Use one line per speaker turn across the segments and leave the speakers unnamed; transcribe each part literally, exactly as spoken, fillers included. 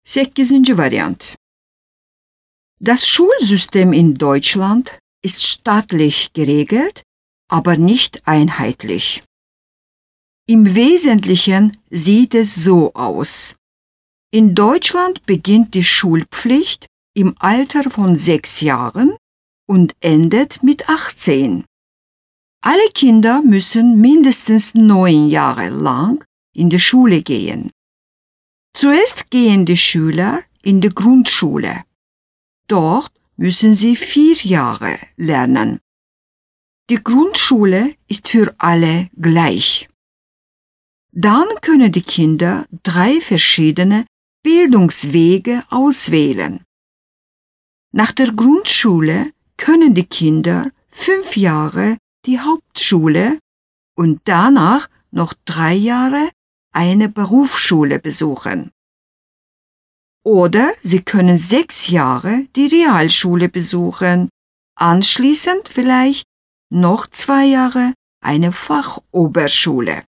sekizinci Variant. Das Schulsystem in Deutschland ist staatlich geregelt, aber nicht einheitlich. Im Wesentlichen sieht es so aus. In Deutschland beginnt die Schulpflicht im Alter von sechs Jahren und endet mit achtzehn. Alle Kinder müssen mindestens neun Jahre lang in die Schule gehen. Zuerst gehen die Schüler in die Grundschule. Dort müssen sie vier Jahre lernen. Die Grundschule ist für alle gleich. Dann können die Kinder drei verschiedene Bildungswege auswählen. Nach der Grundschule können die Kinder fünf Jahre die Hauptschule und danach noch drei Jahre eine Berufsschule besuchen. Oder sie können sechs Jahre die Realschule besuchen, anschließend vielleicht noch zwei Jahre eine Fachoberschule.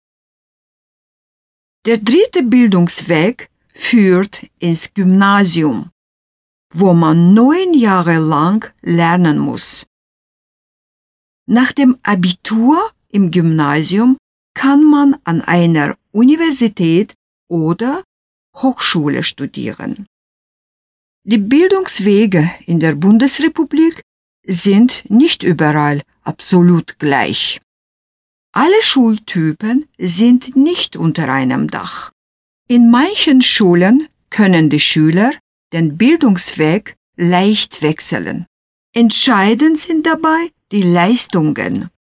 Der dritte Bildungsweg führt ins Gymnasium, wo man neun Jahre lang lernen muss. Nach dem Abitur im Gymnasium kann man an einer Universität oder Hochschule studieren. Die Bildungswege in der Bundesrepublik sind nicht überall absolut gleich. Alle Schultypen sind nicht unter einem Dach. In manchen Schulen können die Schüler den Bildungsweg leicht wechseln. Entscheidend sind dabei die Leistungen.